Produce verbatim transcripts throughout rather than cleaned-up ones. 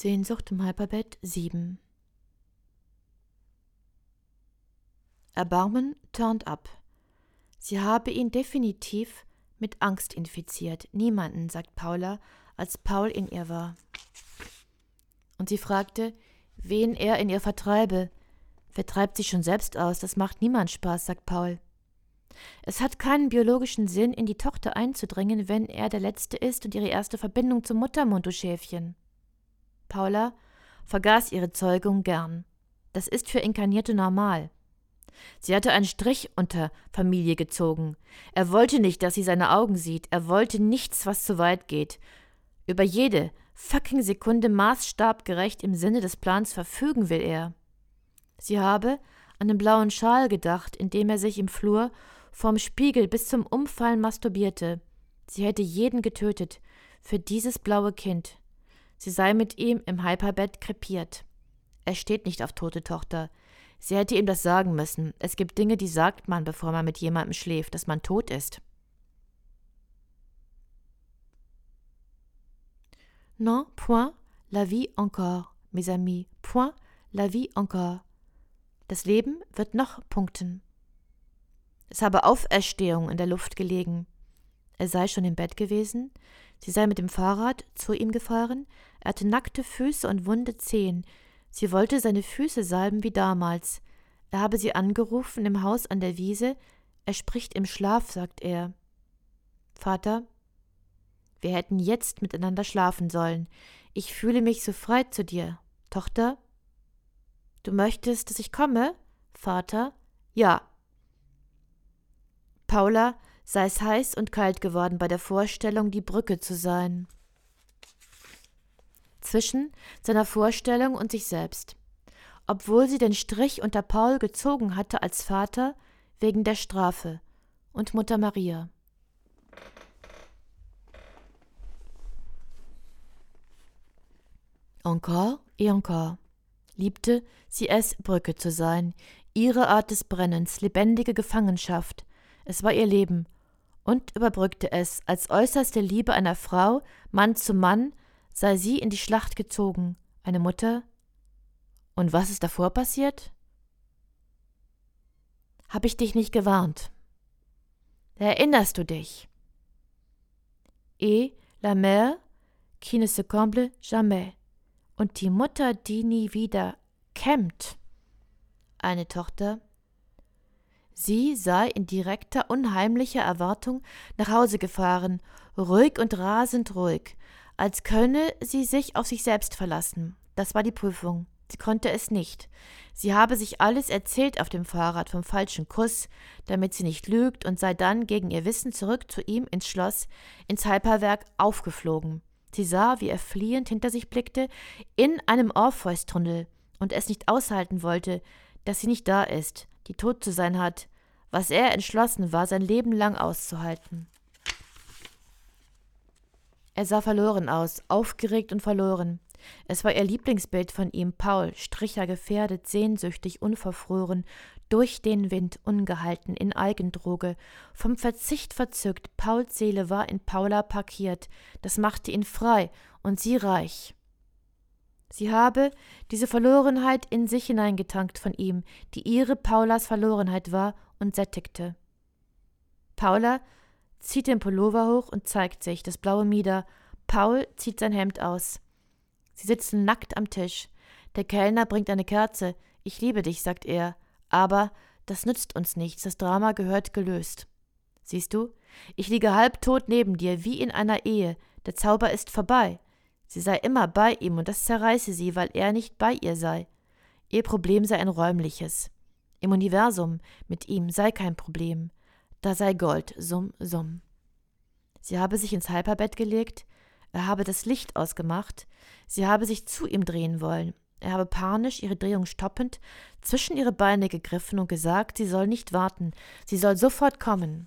Sehnsucht im Hyperbett sieben. Erbarmen turned up. Sie habe ihn definitiv mit Angst infiziert. Niemanden, sagt Paula, als Paul in ihr war. Und sie fragte, wen er in ihr vertreibe. Wer treibt sich schon selbst aus? Das macht niemand Spaß, sagt Paul. Es hat keinen biologischen Sinn, in die Tochter einzudringen, wenn er der Letzte ist und ihre erste Verbindung zum Muttermund, du Schäfchen. Paula vergaß ihre Zeugung gern. Das ist für Inkarnierte normal. Sie hatte einen Strich unter Familie gezogen. Er wollte nicht, dass sie seine Augen sieht. Er wollte nichts, was zu weit geht. Über jede fucking Sekunde maßstabgerecht im Sinne des Plans verfügen will er. Sie habe an den blauen Schal gedacht, in dem er sich im Flur vorm Spiegel bis zum Umfallen masturbierte. Sie hätte jeden getötet für dieses blaue Kind. Sie sei mit ihm im Hyperbett krepiert. Er steht nicht auf tote Tochter. Sie hätte ihm das sagen müssen. Es gibt Dinge, die sagt man, bevor man mit jemandem schläft, dass man tot ist. Non, point la vie encore, mes amis, point la vie encore. Das Leben wird noch punkten. Es habe Auferstehung in der Luft gelegen. Er sei schon im Bett gewesen, sie sei mit dem Fahrrad zu ihm gefahren, er hatte nackte Füße und wunde Zehen. Sie wollte seine Füße salben wie damals. Er habe sie angerufen im Haus an der Wiese. Er spricht im Schlaf, sagt er. Vater, wir hätten jetzt miteinander schlafen sollen. Ich fühle mich so frei zu dir. Tochter? Du möchtest, dass ich komme? Vater? Ja. Paula sei es heiß und kalt geworden bei der Vorstellung, die Brücke zu sein. Zwischen seiner Vorstellung und sich selbst. Obwohl sie den Strich unter Paul gezogen hatte als Vater, wegen der Strafe, und Mutter Maria. Encore et encore liebte sie es, Brücke zu sein, ihre Art des Brennens, lebendige Gefangenschaft. Es war ihr Leben und überbrückte es, als äußerste Liebe einer Frau, Mann zu Mann, sei sie in die Schlacht gezogen, eine Mutter. Und was ist davor passiert? Hab ich dich nicht gewarnt? Erinnerst du dich? Et la mère qui ne se comble jamais. Und die Mutter, die nie wieder kämmt. Eine Tochter. Sie sei in direkter, unheimlicher Erwartung nach Hause gefahren, ruhig und rasend ruhig, als könne sie sich auf sich selbst verlassen. Das war die Prüfung. Sie konnte es nicht. Sie habe sich alles erzählt auf dem Fahrrad vom falschen Kuss, damit sie nicht lügt, und sei dann gegen ihr Wissen zurück zu ihm ins Schloss, ins Hyperwerk aufgeflogen. Sie sah, wie er fliehend hinter sich blickte, in einem Orpheus-Tunnel und es nicht aushalten wollte, dass sie nicht da ist, die tot zu sein hat, was er entschlossen war, sein Leben lang auszuhalten. Er sah verloren aus, aufgeregt und verloren. Es war ihr Lieblingsbild von ihm, Paul, Stricher gefährdet, sehnsüchtig, unverfroren, durch den Wind, ungehalten, in Eigendroge, vom Verzicht verzückt. Pauls Seele war in Paula parkiert, das machte ihn frei und sie reich. Sie habe diese Verlorenheit in sich hineingetankt von ihm, die ihre Paulas Verlorenheit war, und sättigte. Paula zieht den Pullover hoch und zeigt sich, das blaue Mieder. Paul zieht sein Hemd aus. Sie sitzen nackt am Tisch. Der Kellner bringt eine Kerze. Ich liebe dich, sagt er. Aber das nützt uns nichts. Das Drama gehört gelöst. Siehst du? Ich liege halbtot neben dir, wie in einer Ehe. Der Zauber ist vorbei. Sie sei immer bei ihm und das zerreiße sie, weil er nicht bei ihr sei. Ihr Problem sei ein räumliches. Im Universum mit ihm sei kein Problem. Da sei Gold, summ, summ. Sie habe sich ins Hyperbett gelegt. Er habe das Licht ausgemacht. Sie habe sich zu ihm drehen wollen. Er habe panisch, ihre Drehung stoppend, zwischen ihre Beine gegriffen und gesagt, sie soll nicht warten. Sie soll sofort kommen.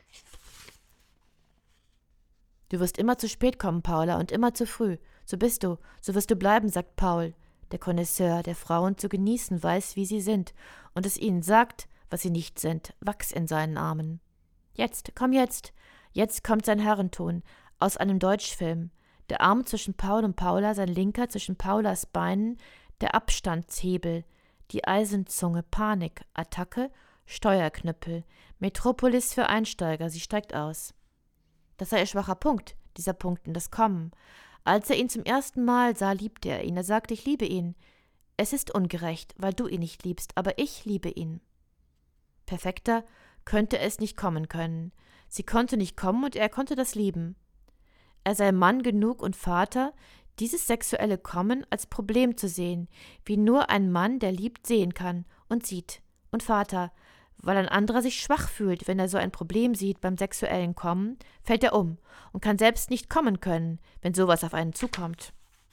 Du wirst immer zu spät kommen, Paula, und immer zu früh. So bist du, so wirst du bleiben, sagt Paul, der Connoisseur, der Frauen zu genießen weiß, wie sie sind, und es ihnen sagt, was sie nicht sind, Wachs in seinen Armen. Jetzt, komm jetzt. Jetzt kommt sein Herrenton, aus einem Deutschfilm. Der Arm zwischen Paul und Paula, sein linker zwischen Paulas Beinen, der Abstandshebel, die Eisenzunge, Panik, Attacke, Steuerknüppel, Metropolis für Einsteiger, sie steigt aus. Das sei ihr schwacher Punkt, dieser Punkt in das Kommen. Als er ihn zum ersten Mal sah, liebte er ihn. Er sagte, ich liebe ihn. Es ist ungerecht, weil du ihn nicht liebst, aber ich liebe ihn. Perfekter könnte es nicht kommen können. Sie konnte nicht kommen und er konnte das lieben. Er sei Mann genug und Vater, dieses sexuelle Kommen als Problem zu sehen, wie nur ein Mann, der liebt, sehen kann und sieht. Und Vater, weil ein anderer sich schwach fühlt, wenn er so ein Problem sieht beim sexuellen Kommen, fällt er um und kann selbst nicht kommen können, wenn sowas auf einen zukommt.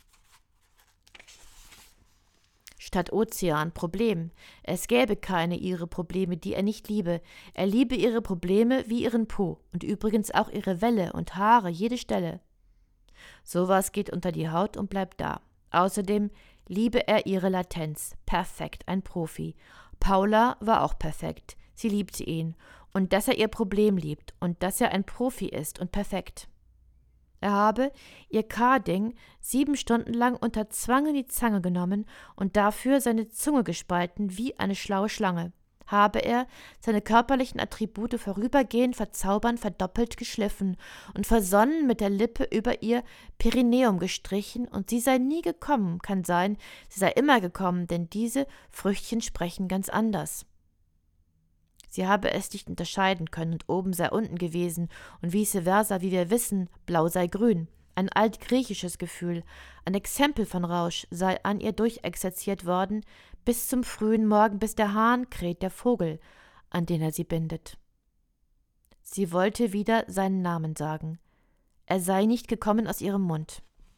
Statt Ozean, Problem. Es gäbe keine ihre Probleme, die er nicht liebe. Er liebe ihre Probleme wie ihren Po und übrigens auch ihre Welle und Haare, jede Stelle. Sowas geht unter die Haut und bleibt da. Außerdem liebe er ihre Latenz. Perfekt, ein Profi. Paula war auch perfekt. Sie liebte ihn. Und dass er ihr Problem liebt und dass er ein Profi ist und perfekt. Er habe ihr K-Ding sieben Stunden lang unter Zwang in die Zange genommen und dafür seine Zunge gespalten wie eine schlaue Schlange. Habe er seine körperlichen Attribute vorübergehend verzaubern, verdoppelt geschliffen und versonnen mit der Lippe über ihr Perineum gestrichen, und sie sei nie gekommen, kann sein, sie sei immer gekommen, denn diese Früchtchen sprechen ganz anders. Sie habe es nicht unterscheiden können und oben sei unten gewesen und vice versa, wie wir wissen, blau sei grün. Ein altgriechisches Gefühl, ein Exempel von Rausch sei an ihr durchexerziert worden, bis zum frühen Morgen, bis der Hahn kräht, der Vogel, an den er sie bindet. Sie wollte wieder seinen Namen sagen. Er sei nicht gekommen aus ihrem Mund.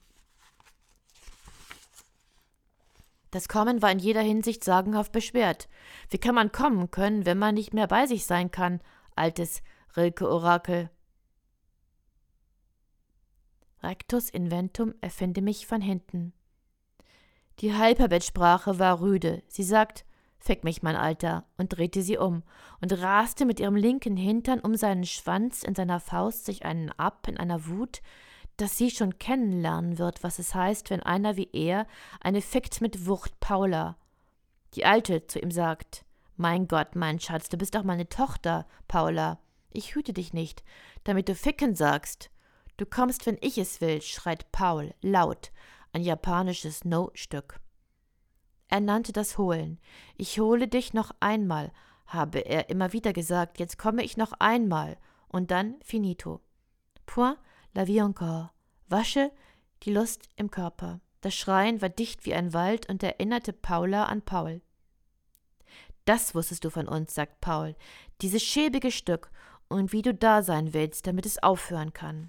Das Kommen war in jeder Hinsicht sagenhaft beschwert. Wie kann man kommen können, wenn man nicht mehr bei sich sein kann, altes Rilke-Orakel? Rectus inventum erfinde mich von hinten. Die Halbhabetsprache war rüde. Sie sagt, fick mich, mein Alter, und drehte sie um und raste mit ihrem linken Hintern um seinen Schwanz, in seiner Faust sich einen ab, in einer Wut, dass sie schon kennenlernen wird, was es heißt, wenn einer wie er eine fickt mit Wucht Paula. Die Alte zu ihm sagt, mein Gott, mein Schatz, du bist doch meine Tochter, Paula. Ich hüte dich nicht, damit du ficken sagst. Du kommst, wenn ich es will, schreit Paul, laut, ein japanisches No-Stück. Er nannte das Holen. Ich hole dich noch einmal, habe er immer wieder gesagt, jetzt komme ich noch einmal, und dann finito. Point la vie encore. Wasche die Lust im Körper. Das Schreien war dicht wie ein Wald und erinnerte Paula an Paul. Das wusstest du von uns, sagt Paul, dieses schäbige Stück, und wie du da sein willst, damit es aufhören kann.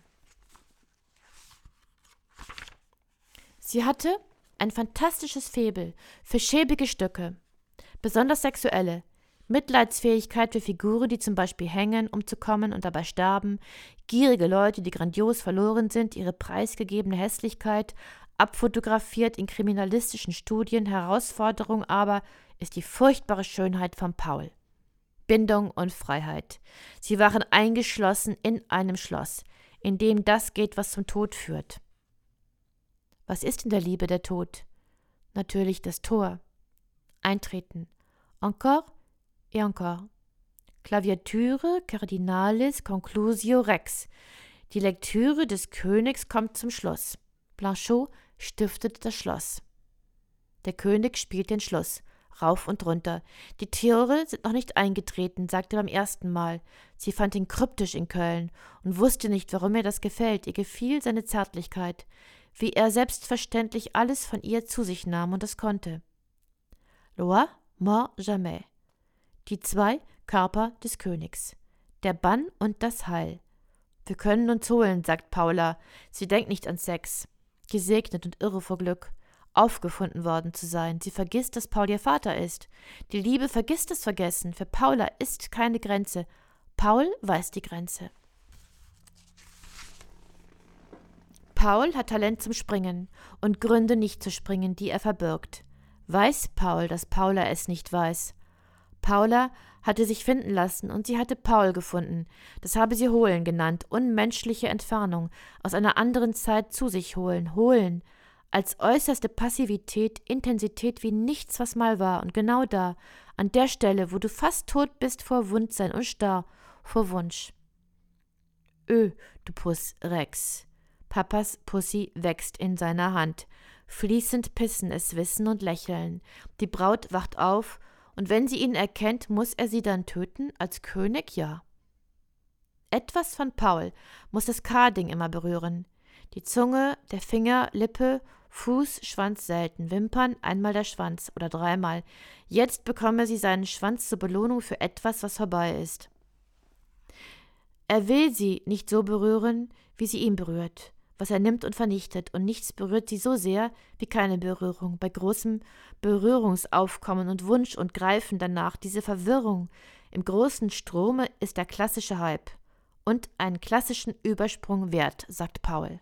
Sie hatte ein fantastisches Faible für schäbige Stücke, besonders sexuelle, Mitleidsfähigkeit für Figuren, die zum Beispiel hängen, um zu kommen und dabei sterben, gierige Leute, die grandios verloren sind, ihre preisgegebene Hässlichkeit, abfotografiert in kriminalistischen Studien, Herausforderung aber ist die furchtbare Schönheit von Paul. Bindung und Freiheit. Sie waren eingeschlossen in einem Schloss, in dem das geht, was zum Tod führt. Was ist in der Liebe der Tod? Natürlich das Tor. Eintreten. Encore et encore. Claviature cardinalis conclusio rex. Die Lektüre des Königs kommt zum Schluss. Blanchot stiftet das Schloss. Der König spielt den Schluss. Rauf und runter. Die Tore sind noch nicht eingetreten, sagte beim ersten Mal. Sie fand ihn kryptisch in Köln und wusste nicht, warum ihr das gefällt. Ihr gefiel seine Zärtlichkeit, wie er selbstverständlich alles von ihr zu sich nahm und es konnte. Loi, mort jamais. Die zwei Körper des Königs. Der Bann und das Heil. Wir können uns holen, sagt Paula. Sie denkt nicht an Sex. Gesegnet und irre vor Glück. Aufgefunden worden zu sein. Sie vergisst, dass Paul ihr Vater ist. Die Liebe vergisst das Vergessen. Für Paula ist keine Grenze. Paul weiß die Grenze. Paul hat Talent zum Springen und Gründe nicht zu springen, die er verbirgt. Weiß Paul, dass Paula es nicht weiß? Paula hatte sich finden lassen und sie hatte Paul gefunden. Das habe sie holen genannt, unmenschliche Entfernung, aus einer anderen Zeit zu sich holen, holen, als äußerste Passivität, Intensität wie nichts, was mal war, und genau da, an der Stelle, wo du fast tot bist vor Wundsein und starr, vor Wunsch. Ö, du Puss Rex. Papas Pussy wächst in seiner Hand. Fließend pissen es Wissen und Lächeln. Die Braut wacht auf, und wenn sie ihn erkennt, muss er sie dann töten? Als König? Ja. Etwas von Paul muss das K-Ding immer berühren. Die Zunge, der Finger, Lippe, Fuß, Schwanz selten, Wimpern, einmal der Schwanz oder dreimal. Jetzt bekomme sie seinen Schwanz zur Belohnung für etwas, was vorbei ist. Er will sie nicht so berühren, wie sie ihn berührt, was er nimmt und vernichtet, und nichts berührt sie so sehr wie keine Berührung. Bei großem Berührungsaufkommen und Wunsch und Greifen danach, diese Verwirrung im großen Strome ist der klassische Hype und einen klassischen Übersprung wert, sagt Paul.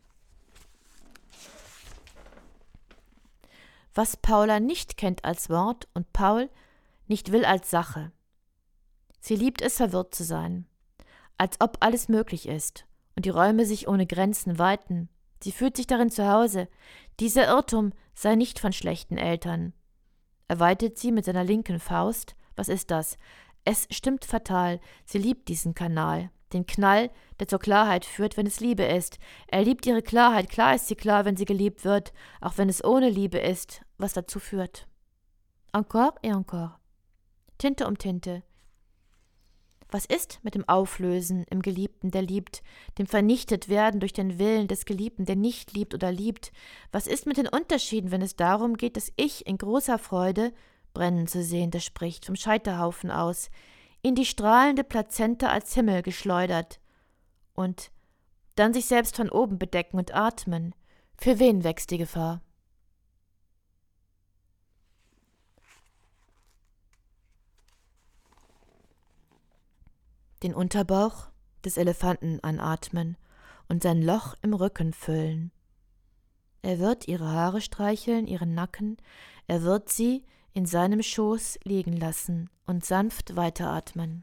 Was Paula nicht kennt als Wort und Paul nicht will als Sache. Sie liebt es, verwirrt zu sein, als ob alles möglich ist und die Räume sich ohne Grenzen weiten. Sie fühlt sich darin zu Hause. Dieser Irrtum sei nicht von schlechten Eltern. Er weitet sie mit seiner linken Faust. Was ist das? Es stimmt fatal. Sie liebt diesen Kanal. Den Knall, der zur Klarheit führt, wenn es Liebe ist. Er liebt ihre Klarheit. Klar ist sie klar, wenn sie geliebt wird, auch wenn es ohne Liebe ist, was dazu führt. Encore et encore. Tinte um Tinte. Was ist mit dem Auflösen im Geliebten, der liebt, dem Vernichtetwerden durch den Willen des Geliebten, der nicht liebt oder liebt? Was ist mit den Unterschieden, wenn es darum geht, das Ich in großer Freude brennen zu sehen, das spricht vom Scheiterhaufen aus, in die strahlende Plazenta als Himmel geschleudert und dann sich selbst von oben bedecken und atmen? Für wen wächst die Gefahr? Den Unterbauch des Elefanten anatmen und sein Loch im Rücken füllen. Er wird ihre Haare streicheln, ihren Nacken, er wird sie in seinem Schoß liegen lassen und sanft weiteratmen.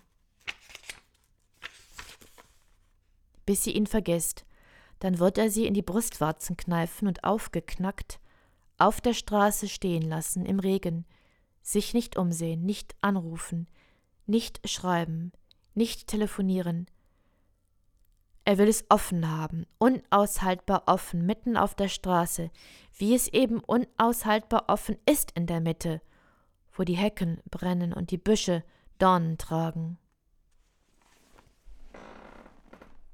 Bis sie ihn vergisst, dann wird er sie in die Brustwarzen kneifen und aufgeknackt auf der Straße stehen lassen, im Regen, sich nicht umsehen, nicht anrufen, nicht schreiben, nicht telefonieren. Er will es offen haben, unaushaltbar offen, mitten auf der Straße, wie es eben unaushaltbar offen ist in der Mitte, wo die Hecken brennen und die Büsche Dornen tragen.